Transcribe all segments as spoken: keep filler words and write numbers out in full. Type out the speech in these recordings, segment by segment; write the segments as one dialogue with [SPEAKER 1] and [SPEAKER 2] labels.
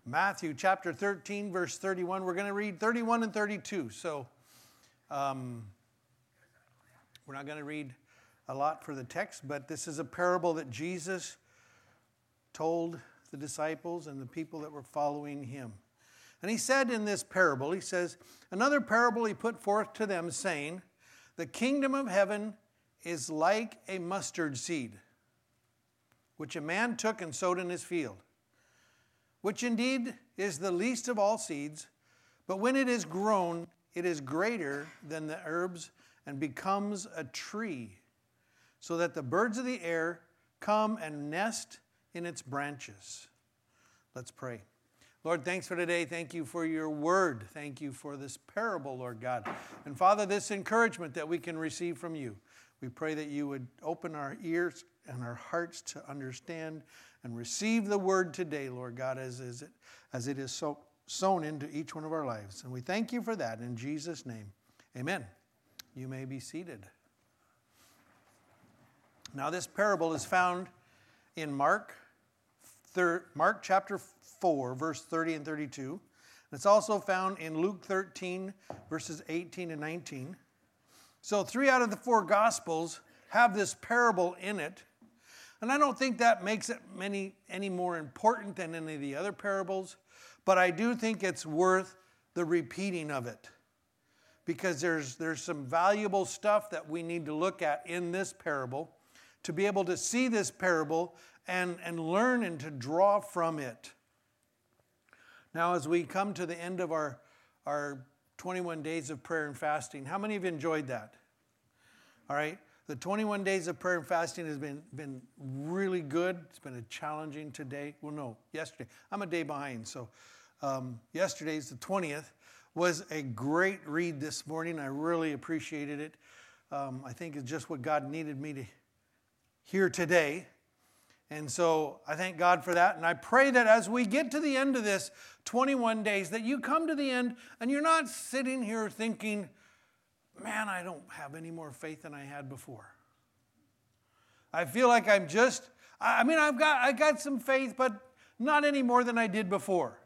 [SPEAKER 1] Matthew chapter thirteen, verse thirty-one. We're going to read thirty-one and thirty-two. So um, we're not going to read a lot for the text, but this is a parable that Jesus told the disciples and the people that were following him. And he said in this parable, he says, another parable he put forth to them, saying, the kingdom of heaven is like a mustard seed, which a man took and sowed in his field, which indeed is the least of all seeds, but when it is grown, it is greater than the herbs and becomes a tree, so that the birds of the air come and nest in its branches. Let's pray. Lord, thanks for today. Thank you for your word. Thank you for this parable, Lord God. And Father, this encouragement that we can receive from you. We pray that you would open our ears and our hearts to understand and receive the word today, Lord God, as, as, it, as it is so, sown into each one of our lives. And we thank you for that in Jesus' name. Amen. You may be seated. Now this parable is found in Mark, thir- Mark chapter four, verse thirty and thirty-two. It's also found in Luke thirteen, verses eighteen and nineteen. So three out of the four Gospels have this parable in it. And I don't think that makes it many, any more important than any of the other parables. But I do think it's worth the repeating of it. Because there's, there's some valuable stuff that we need to look at in this parable to be able to see this parable and, and learn and to draw from it. Now, as we come to the end of our, our twenty-one days of prayer and fasting, how many have enjoyed that? All right. The twenty-one days of prayer and fasting has been, been really good. It's been a challenging today. Well, no, yesterday. I'm a day behind. So um, yesterday's the twentieth. Was a great read this morning. I really appreciated it. Um, I think it's just what God needed me to hear today. And so I thank God for that. And I pray that as we get to the end of this twenty-one days, that you come to the end and you're not sitting here thinking, man, I don't have any more faith than I had before. I feel like I'm just, I mean, I've got, I got some faith, but not any more than I did before.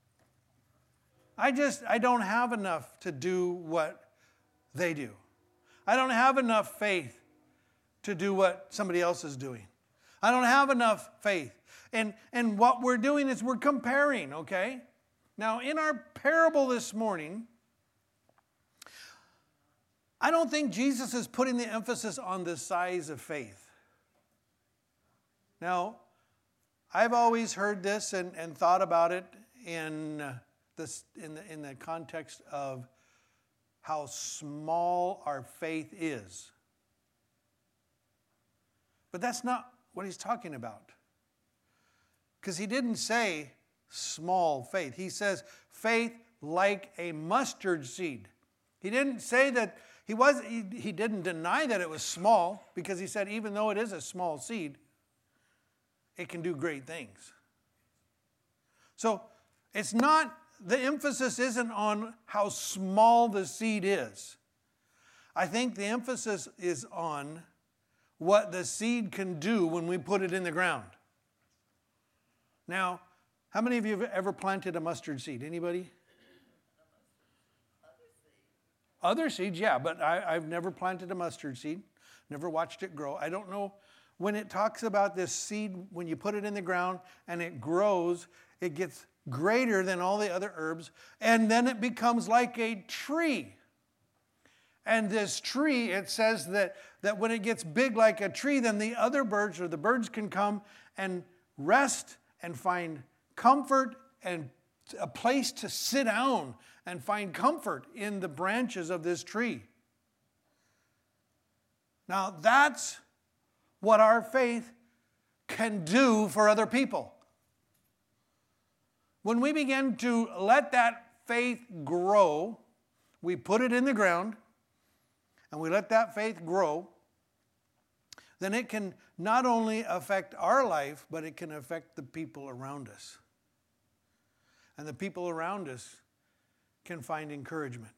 [SPEAKER 1] I just, I don't have enough to do what they do. I don't have enough faith to do what somebody else is doing. I don't have enough faith. And, and what we're doing is we're comparing, okay? Now, in our parable this morning, I don't think Jesus is putting the emphasis on the size of faith. Now, I've always heard this and, and thought about it in... Uh, This, in, the, in the context of how small our faith is. But that's not what he's talking about. Because he didn't say small faith. He says faith like a mustard seed. He didn't say that, he, was, he, he didn't deny that it was small, because he said even though it is a small seed, it can do great things. So it's not, the emphasis isn't on how small the seed is. I think the emphasis is on what the seed can do when we put it in the ground. Now, how many of you have ever planted a mustard seed? Anybody? Other seeds, yeah, but I, I've never planted a mustard seed. Never watched it grow. I don't know. When it talks about this seed, when you put it in the ground and it grows, it gets greater than all the other herbs, and then it becomes like a tree. And this tree, it says that, that when it gets big like a tree, then the other birds or the birds can come and rest and find comfort and a place to sit down and find comfort in the branches of this tree. Now that's what our faith can do for other people. When we begin to let that faith grow, we put it in the ground, and we let that faith grow, then it can not only affect our life, but it can affect the people around us. And the people around us can find encouragement.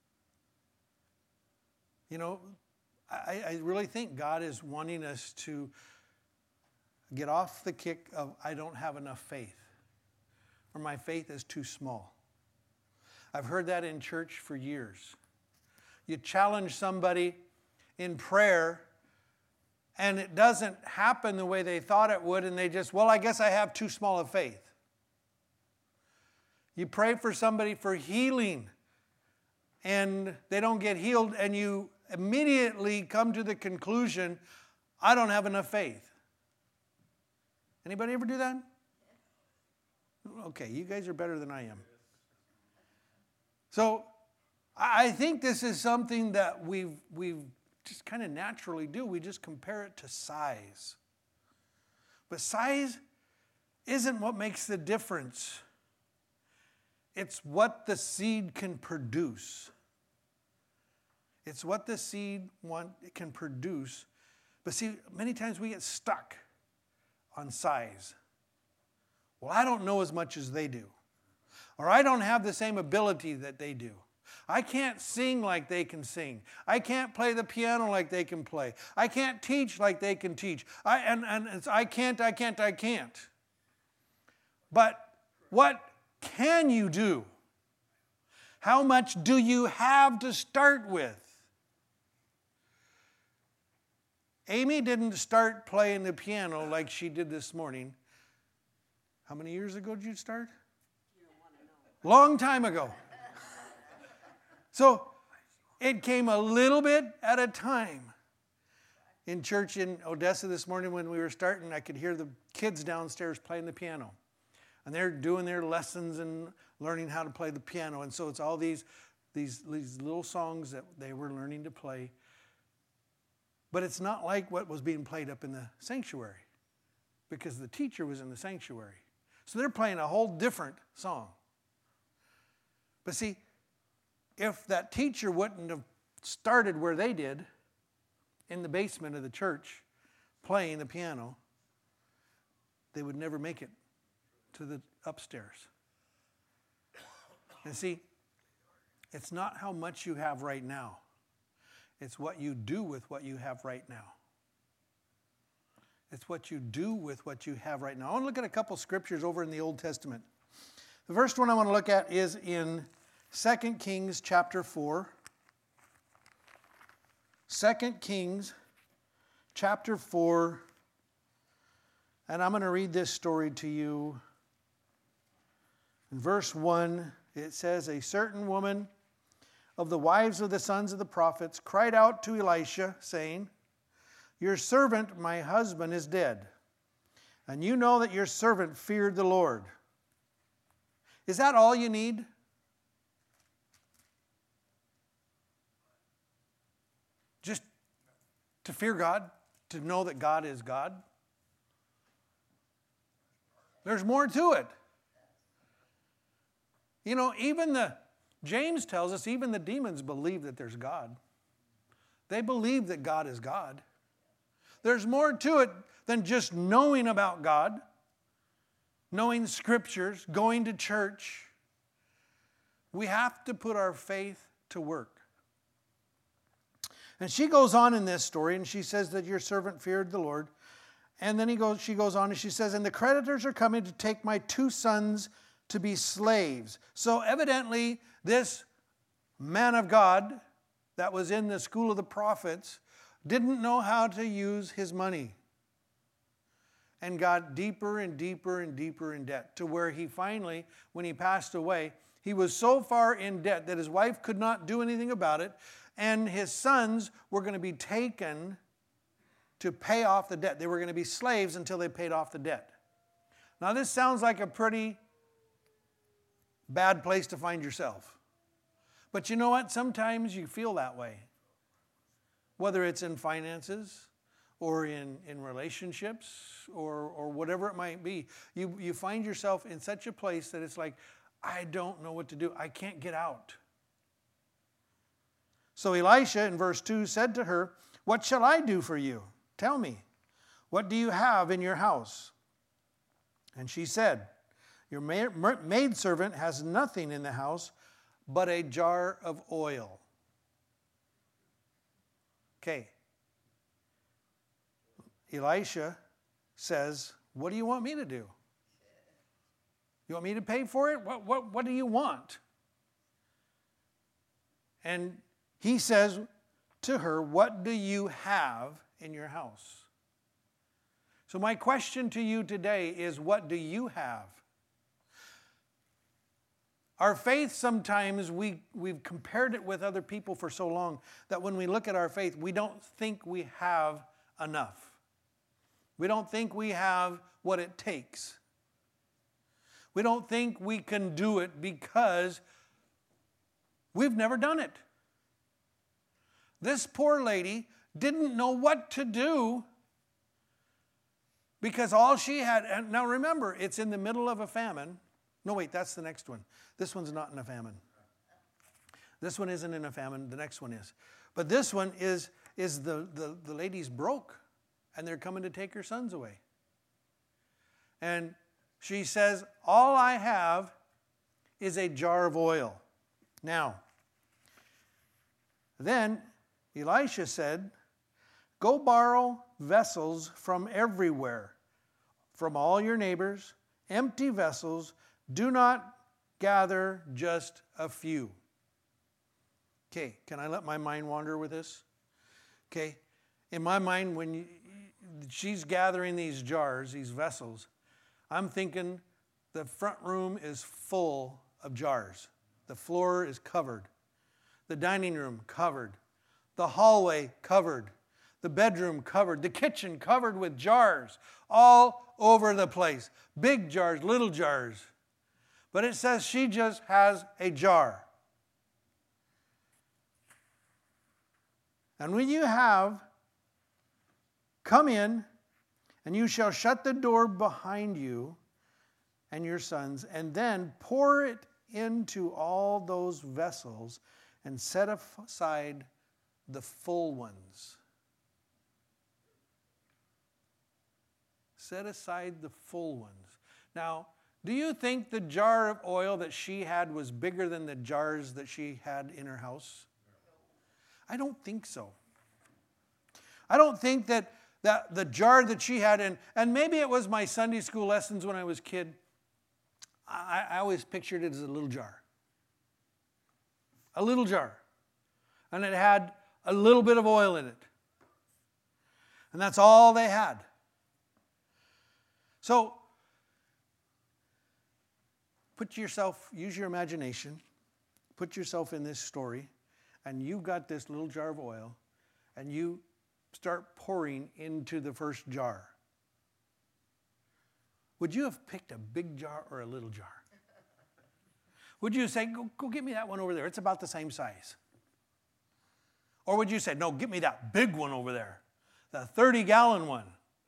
[SPEAKER 1] You know, I, I really think God is wanting us to get off the kick of, I don't have enough faith. Or my faith is too small. I've heard that in church for years. You challenge somebody in prayer, and it doesn't happen the way they thought it would, and they just, well, I guess I have too small a faith. You pray for somebody for healing, and they don't get healed, and you immediately come to the conclusion, I don't have enough faith. Anybody ever do that? Okay, you guys are better than I am. So I think this is something that we've, we've just kind of naturally do. We just compare it to size. But size isn't what makes the difference. It's what the seed can produce. It's what the seed want, can produce. But see, many times we get stuck on size. Well, I don't know as much as they do. Or I don't have the same ability that they do. I can't sing like they can sing. I can't play the piano like they can play. I can't teach like they can teach. I, and and it's, I can't, I can't, I can't. But what can you do? How much do you have to start with? Amy didn't start playing the piano like she did this morning. How many years ago did you start? You don't want to know. Long time ago. So it came a little bit at a time. In church in Odessa this morning when we were starting, I could hear the kids downstairs playing the piano. And they're doing their lessons and learning how to play the piano. And so it's all these, these, these little songs that they were learning to play. But it's not like what was being played up in the sanctuary, because the teacher was in the sanctuary. So they're playing a whole different song. But see, if that teacher wouldn't have started where they did, in the basement of the church, playing the piano, they would never make it to the upstairs. And see, it's not how much you have right now. It's what you do with what you have right now. It's what you do with what you have right now. I want to look at a couple scriptures over in the Old Testament. The first one I want to look at is in Second Kings chapter four. Second Kings chapter four. And I'm going to read this story to you. In verse one, it says, a certain woman of the wives of the sons of the prophets cried out to Elisha, saying, your servant, my husband, is dead, and you know that your servant feared the Lord. Is that all you need? Just to fear God, to know that God is God? There's more to it. You know, even the, James tells us, even the demons believe that there's God. They believe that God is God. There's more to it than just knowing about God, knowing scriptures, going to church. We have to put our faith to work. And she goes on in this story, and she says that your servant feared the Lord. And then he goes, she goes on, and she says, and the creditors are coming to take my two sons to be slaves. So evidently, this man of God that was in the school of the prophets didn't know how to use his money, and got deeper and deeper and deeper in debt, to where he finally, when he passed away, he was so far in debt that his wife could not do anything about it, and his sons were going to be taken to pay off the debt. They were going to be slaves until they paid off the debt. Now this sounds like a pretty bad place to find yourself. But you know what? Sometimes you feel that way. Whether it's in finances or in, in relationships or, or whatever it might be. You, you find yourself in such a place that it's like, I don't know what to do. I can't get out. So Elisha in verse two said to her, what shall I do for you? Tell me, what do you have in your house? And she said, your maidservant has nothing in the house but a jar of oil. Okay. Elisha says, what do you want me to do? You want me to pay for it? What, what, what do you want? And he says to her, what do you have in your house? So my question to you today is, what do you have? Our faith, sometimes we, we've compared it with other people for so long that when we look at our faith, we don't think we have enough. We don't think we have what it takes. We don't think we can do it because we've never done it. This poor lady didn't know what to do because all she had, and now remember, it's in the middle of a famine. No, wait, that's the next one. This one's not in a famine. This one isn't in a famine. The next one is. But this one is, is the, the, the lady's broke, and they're coming to take her sons away. And she says, all I have is a jar of oil. Now, then Elisha said, go borrow vessels from everywhere, from all your neighbors, empty vessels. Do not gather just a few. Okay, can I let my mind wander with this? Okay, in my mind, when you, she's gathering these jars, these vessels, I'm thinking the front room is full of jars. The floor is covered. The dining room covered. The hallway covered. The bedroom covered. The kitchen covered with jars all over the place. Big jars, little jars. But it says she just has a jar. And when you have, come in, and you shall shut the door behind you and your sons, and then pour it into all those vessels and set aside the full ones. Set aside the full ones. Now, do you think the jar of oil that she had was bigger than the jars that she had in her house? I don't think so. I don't think that, that the jar that she had, in, and maybe it was my Sunday school lessons when I was a kid, I, I always pictured it as a little jar. A little jar. And it had a little bit of oil in it. And that's all they had. So, put yourself, use your imagination, put yourself in this story, and you've got this little jar of oil, and you start pouring into the first jar. Would you have picked a big jar or a little jar? Would you say, go, go get me that one over there, it's about the same size? Or would you say, no, get me that big one over there, the thirty-gallon one?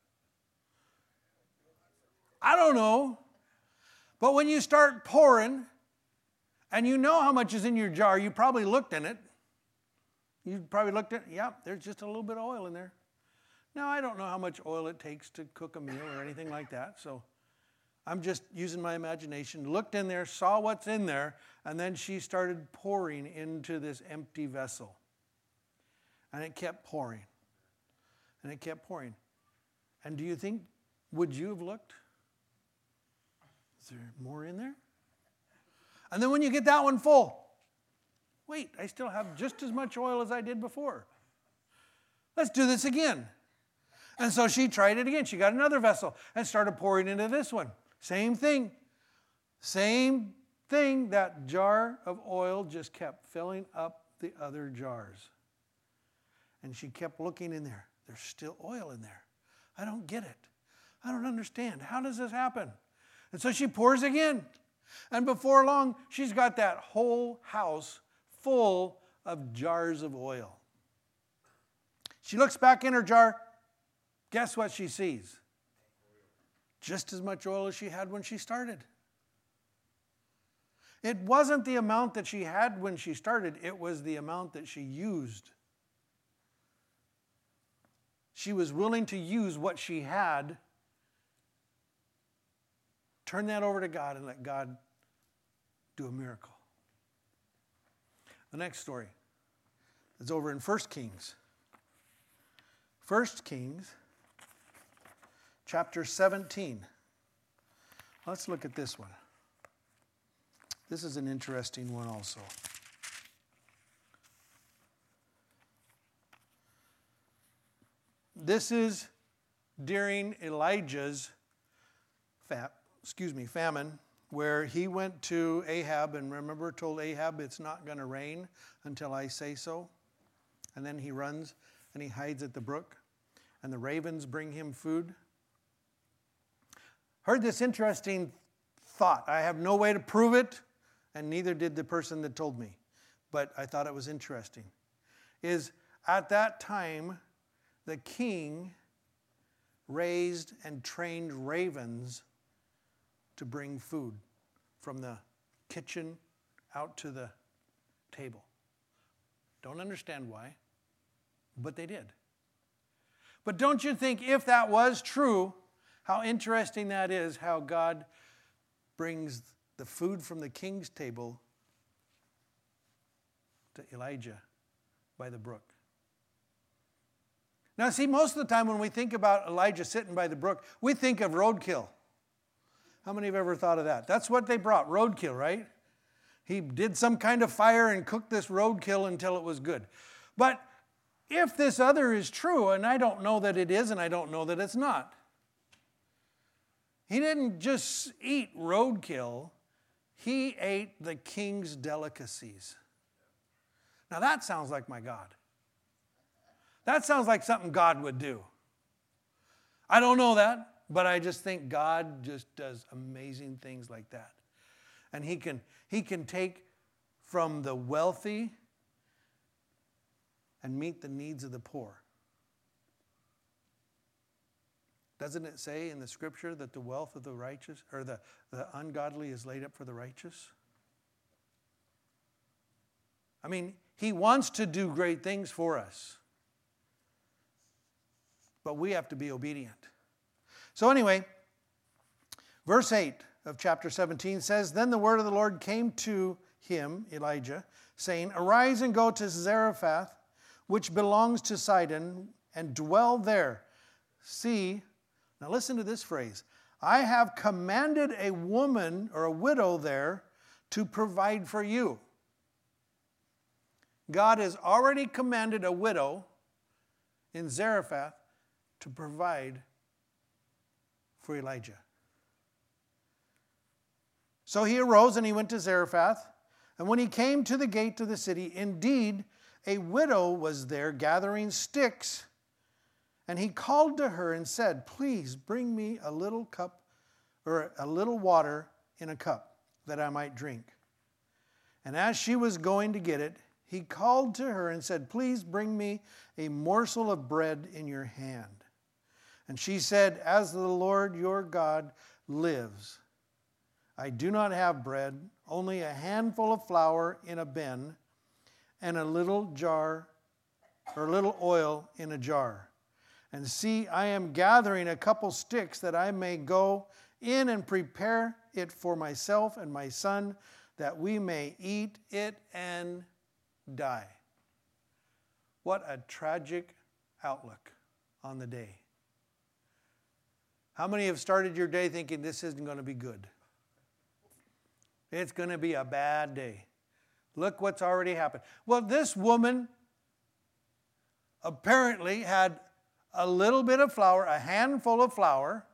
[SPEAKER 1] I don't know. But when you start pouring, and you know how much is in your jar, you probably looked in it. You probably looked at, yeah, there's just a little bit of oil in there. Now, I don't know how much oil it takes to cook a meal or anything like that, so I'm just using my imagination. Looked in there, saw what's in there, and then she started pouring into this empty vessel. And it kept pouring. And it kept pouring. And do you think, would you have looked? Is there more in there? And then when you get that one full, wait, I still have just as much oil as I did before. Let's do this again. And so she tried it again. She got another vessel and started pouring into this one. Same thing. Same thing. That jar of oil just kept filling up the other jars. And she kept looking in there. There's still oil in there. I don't get it. I don't understand. How does this happen? And so she pours again. And before long, she's got that whole house full of jars of oil. She looks back in her jar. Guess what she sees? Just as much oil as she had when she started. It wasn't the amount that she had when she started. It was the amount that she used. She was willing to use what she had. Turn that over to God and let God do a miracle. The next story is over in First Kings. First Kings, chapter seventeen. Let's look at this one. This is an interesting one also. This is during Elijah's fa- excuse me, famine, where he went to Ahab and remember told Ahab it's not going to rain until I say so. And then he runs and he hides at the brook and the ravens bring him food. Heard this interesting thought. I have no way to prove it, and neither did the person that told me, but I thought it was interesting. Is at that time, the king raised and trained ravens to bring food from the kitchen out to the table. Don't understand why, but they did. But don't you think if that was true, how interesting that is, how God brings the food from the king's table to Elijah by the brook. Now see, most of the time when we think about Elijah sitting by the brook, we think of roadkill. How many have ever thought of that? That's what they brought, roadkill, right? He did some kind of fire and cooked this roadkill until it was good. But if this other is true, and I don't know that it is, and I don't know that it's not, he didn't just eat roadkill, he ate the king's delicacies. Now that sounds like my God. That sounds like something God would do. I don't know that, but I just think God just does amazing things like that. And he can, he can take from the wealthy and meet the needs of the poor. Doesn't it say in the scripture that the wealth of the righteous, or the, the ungodly is laid up for the righteous? I mean, he wants to do great things for us. But we have to be obedient. So anyway, verse eight of chapter seventeen says, Then the word of the Lord came to him, Elijah, saying, Arise and go to Zarephath, which belongs to Sidon, and dwell there. See, now listen to this phrase, I have commanded a woman or a widow there to provide for you. God has already commanded a widow in Zarephath to provide for Elijah. So he arose and he went to Zarephath, and when he came to the gate of the city, indeed, a widow was there gathering sticks, and he called to her and said, Please bring me a little cup, or a little water in a cup, that I might drink. And as she was going to get it, he called to her and said, Please bring me a morsel of bread in your hand. And she said, As the Lord your God lives, I do not have bread, only a handful of flour in a bin, and a little jar, or a little oil in a jar. And see, I am gathering a couple sticks that I may go in and prepare it for myself and my son, that we may eat it and die. What a tragic outlook on the day. How many have started your day thinking this isn't going to be good? It's going to be a bad day. Look what's already happened. Well, this woman apparently had a little bit of flour, a handful of flour,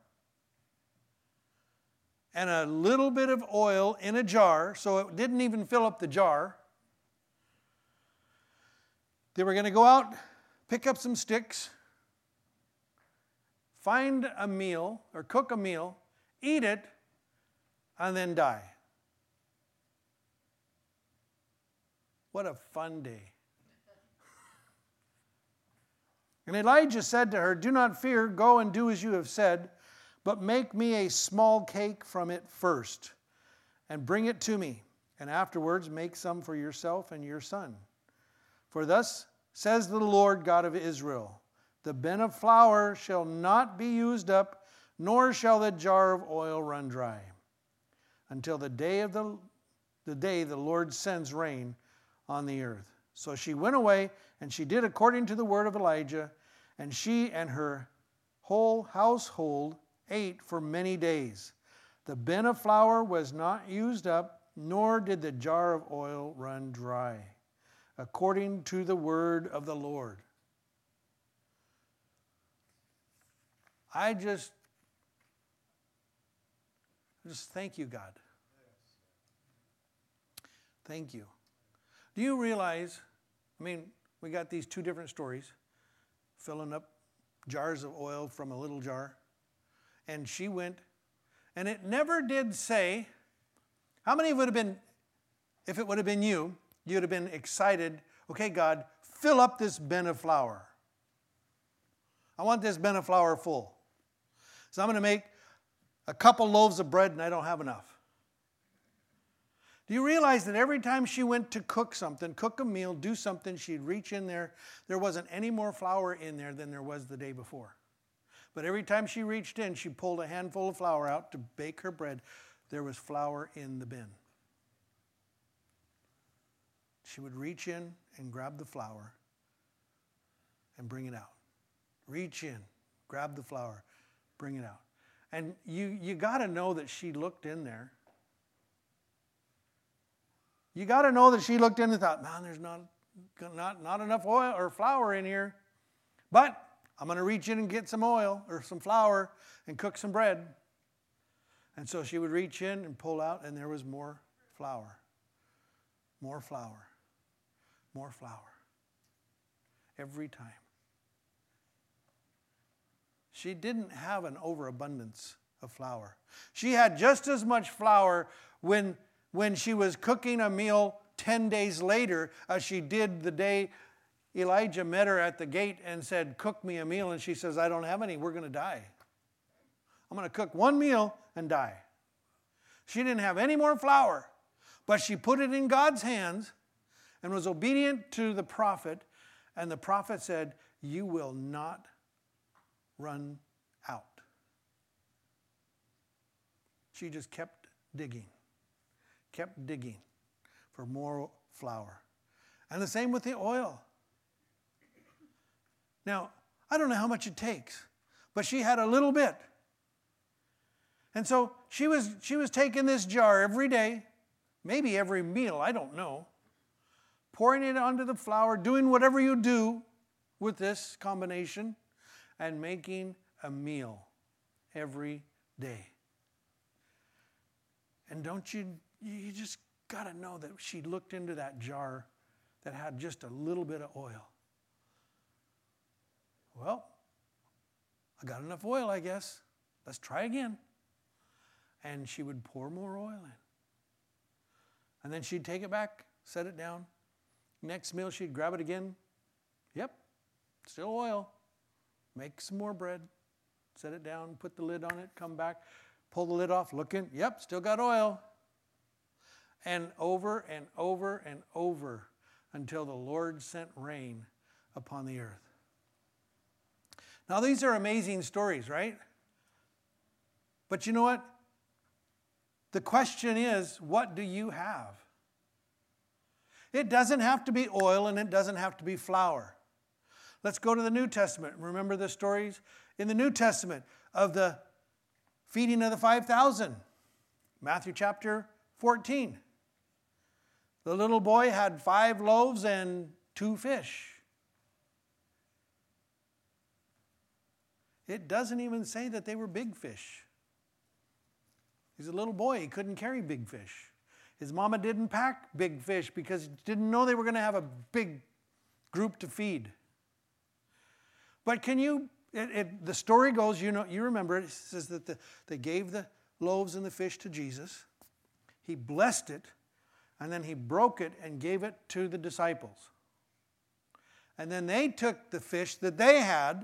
[SPEAKER 1] and a little bit of oil in a jar, so it didn't even fill up the jar. They were going to go out, pick up some sticks, find a meal, or cook a meal, eat it, and then die. What a fun day. And Elijah said to her, Do not fear, go and do as you have said, but make me a small cake from it first, and bring it to me, and afterwards make some for yourself and your son. For thus says the Lord God of Israel, the bin of flour shall not be used up, nor shall the jar of oil run dry, until the day of the, the day the Lord sends rain on the earth. So she went away, and she did according to the word of Elijah, and she and her whole household ate for many days. The bin of flour was not used up, nor did the jar of oil run dry, according to the word of the Lord. I just, just thank you, God. Thank you. Do you realize, I mean, we got these two different stories, filling up jars of oil from a little jar. And she went, and it never did say, how many would have been, if it would have been you, you would have been excited, okay, God, fill up this bin of flour. I want this bin of flour full. So I'm going to make a couple loaves of bread and I don't have enough. Do you realize that every time she went to cook something, cook a meal, do something, she'd reach in there, there wasn't any more flour in there than there was the day before. But every time she reached in, she pulled a handful of flour out to bake her bread. There was flour in the bin. She would reach in and grab the flour and bring it out. Reach in, grab the flour, bring it out. And you, you got to know that she looked in there. You got to know that she looked in and thought, man, there's not, not, not enough oil or flour in here. But I'm going to reach in and get some oil or some flour and cook some bread. And so she would reach in and pull out, and there was more flour. More flour. More flour. Every time. She didn't have an overabundance of flour. She had just as much flour when, when she was cooking a meal ten days later as she did the day Elijah met her at the gate and said, cook me a meal. And she says, I don't have any. We're going to die. I'm going to cook one meal and die. She didn't have any more flour, but she put it in God's hands and was obedient to the prophet. And the prophet said, you will not run out. She just kept digging, kept digging for more flour. And the same with the oil. Now, I don't know how much it takes, but she had a little bit. And so she was, she was taking this jar every day, maybe every meal, I don't know, pouring it onto the flour, doing whatever you do with this combination, and making a meal every day. And don't you, you just got to know that she looked into that jar that had just a little bit of oil. Well, I got enough oil, I guess. Let's try again. And she would pour more oil in. And then she'd take it back, set it down. Next meal, she'd grab it again. Yep, still oil. Make some more bread. Set it down, put the lid on it, come back, pull the lid off, look in. Yep, still got oil. And over and over and over until the Lord sent rain upon the earth. Now, these are amazing stories, right? But you know what? The question is, what do you have? It doesn't have to be oil and it doesn't have to be flour. Let's go to the New Testament. Remember the stories in the New Testament of the feeding of the five thousand. Matthew chapter fourteen. The little boy had five loaves and two fish. It doesn't even say that they were big fish. He's a little boy. He couldn't carry big fish. His mama didn't pack big fish because he didn't know they were going to have a big group to feed. But can you, it, it, the story goes, you know, you remember it, it says that the, they gave the loaves and the fish to Jesus. He blessed it, and then he broke it and gave it to the disciples. And then they took the fish that they had,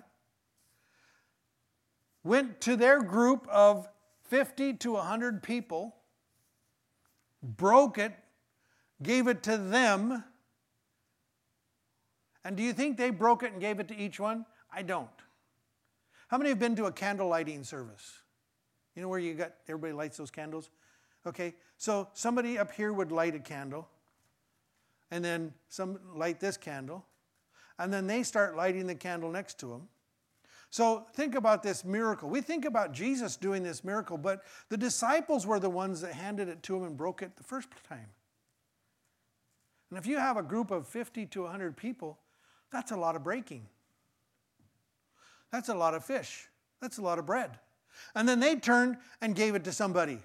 [SPEAKER 1] went to their group of fifty to one hundred people, broke it, gave it to them. And do you think they broke it and gave it to each one? I don't. How many have been to a candle lighting service? You know where you got, everybody lights those candles? Okay, so somebody up here would light a candle, and then some light this candle, and then they start lighting the candle next to them. So think about this miracle. We think about Jesus doing this miracle, but the disciples were the ones that handed it to him and broke it the first time. And if you have a group of fifty to one hundred people, that's a lot of breaking. That's a lot of fish. That's a lot of bread. And then they turned and gave it to somebody.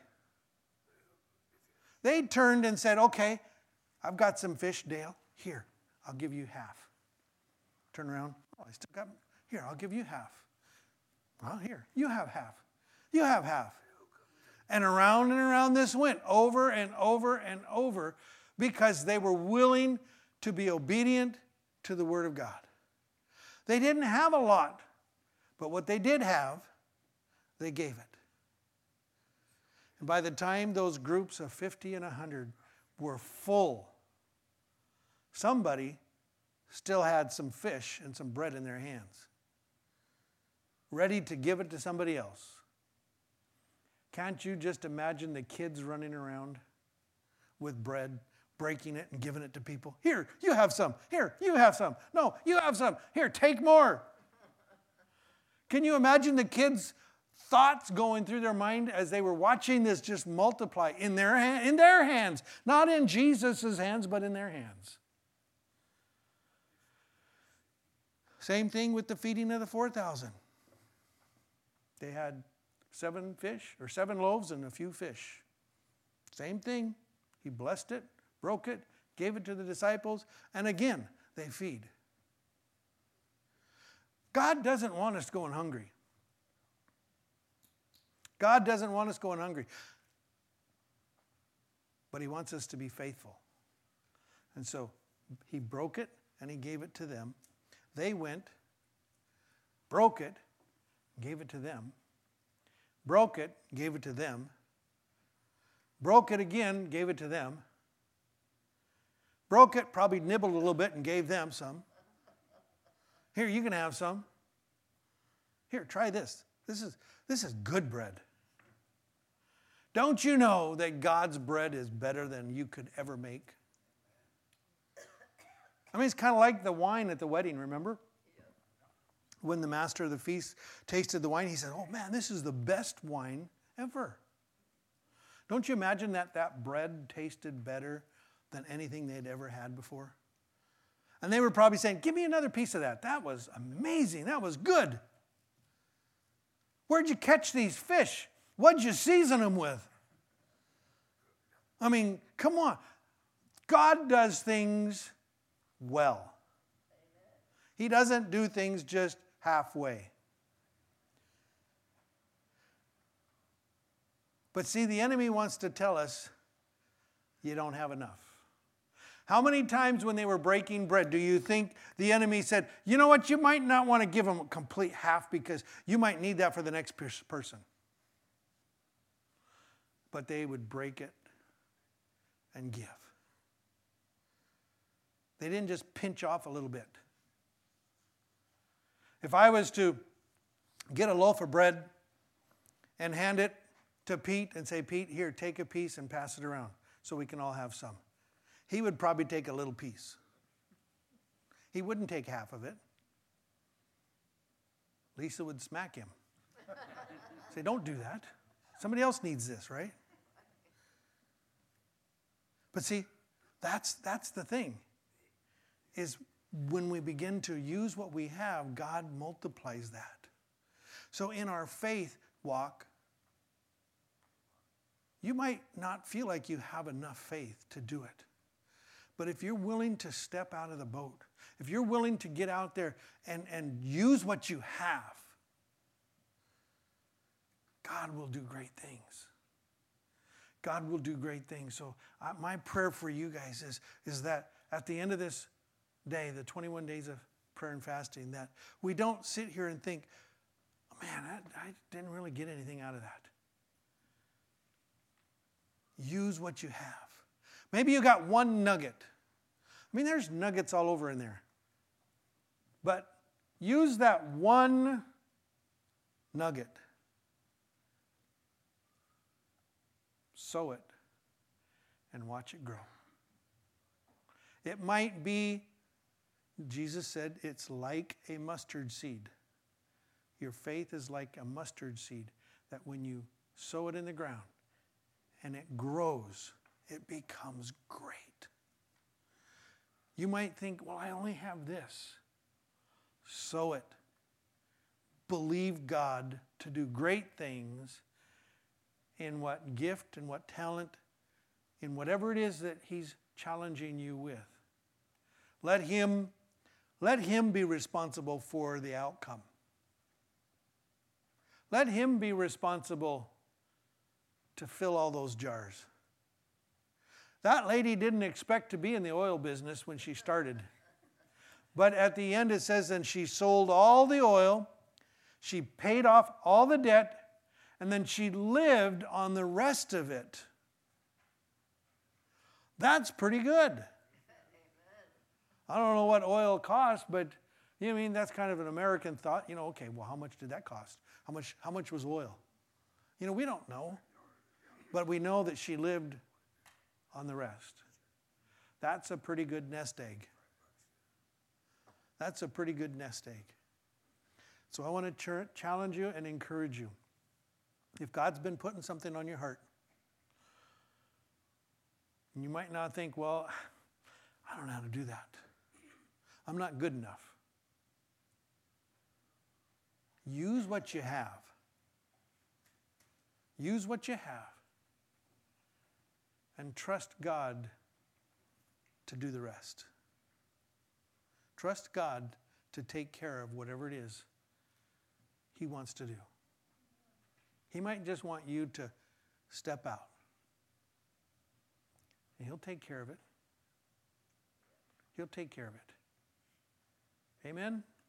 [SPEAKER 1] They turned and said, okay, I've got some fish, Dale. Here, I'll give you half. Turn around. Oh, I still got, here, I'll give you half. Well, here, you have half. You have half. And around and around this went, over and over and over, because they were willing to be obedient to the Word of God. They didn't have a lot, but what they did have, they gave it. And by the time those groups of fifty and one hundred were full, somebody still had some fish and some bread in their hands, ready to give it to somebody else. Can't you just imagine the kids running around with bread, breaking it and giving it to people? Here, you have some. Here, you have some. No, you have some. Here, take more. Can you imagine the kids' thoughts going through their mind as they were watching this just multiply in their, hand, in their hands? Not in Jesus' hands, but in their hands. Same thing with the feeding of the four thousand. They had seven fish or seven loaves and a few fish. Same thing. He blessed it, broke it, gave it to the disciples, and again, they feed. God doesn't want us going hungry. God doesn't want us going hungry. But he wants us to be faithful. And so he broke it and he gave it to them. They went, broke it, gave it to them. Broke it, gave it to them. Broke it again, gave it to them. Broke it, probably nibbled a little bit and gave them some. Here, you can have some. Here, try this. This is, this is good bread. Don't you know that God's bread is better than you could ever make? I mean, it's kind of like the wine at the wedding, remember? When the master of the feast tasted the wine, he said, oh man, this is the best wine ever. Don't you imagine that that bread tasted better than anything they'd ever had before? And they were probably saying, give me another piece of that. That was amazing. That was good. Where'd you catch these fish? What'd you season them with? I mean, come on. God does things well. He doesn't do things just halfway. But see, the enemy wants to tell us you don't have enough. How many times when they were breaking bread do you think the enemy said, you know what, you might not want to give them a complete half because you might need that for the next person. But they would break it and give. They didn't just pinch off a little bit. If I was to get a loaf of bread and hand it to Pete and say, Pete, here, take a piece and pass it around so we can all have some, he would probably take a little piece. He wouldn't take half of it. Lisa would smack him. Say, don't do that. Somebody else needs this, right? But see, that's, that's the thing, is when we begin to use what we have, God multiplies that. So in our faith walk, you might not feel like you have enough faith to do it. But if you're willing to step out of the boat, if you're willing to get out there and, and use what you have, God will do great things. God will do great things. So uh, my prayer for you guys is, is that at the end of this day, the twenty-one days of prayer and fasting, that we don't sit here and think, oh, man, I, I didn't really get anything out of that. Use what you have. Maybe you got one nugget. I mean, there's nuggets all over in there. But use that one nugget. Sow it and watch it grow. It might be, Jesus said, it's like a mustard seed. Your faith is like a mustard seed that when you sow it in the ground and it grows, it becomes great. You might think, well, I only have this. Sow it. Believe God to do great things in what gift and what talent, in whatever it is that He's challenging you with. Let Him, let Him be responsible for the outcome. Let Him be responsible to fill all those jars. That lady didn't expect to be in the oil business when she started. But at the end it says, and she sold all the oil, she paid off all the debt, and then she lived on the rest of it. That's pretty good. I don't know what oil costs, but you know, I mean, that's kind of an American thought. You know, okay, well, how much did that cost? How much, how much was oil? You know, we don't know. But we know that she lived on the rest. That's a pretty good nest egg. That's a pretty good nest egg. So I want to ch- challenge you and encourage you. If God's been putting something on your heart, and you might not think, well, I don't know how to do that. I'm not good enough. Use what you have. Use what you have. And trust God to do the rest. Trust God to take care of whatever it is He wants to do. He might just want you to step out. And He'll take care of it. He'll take care of it. Amen?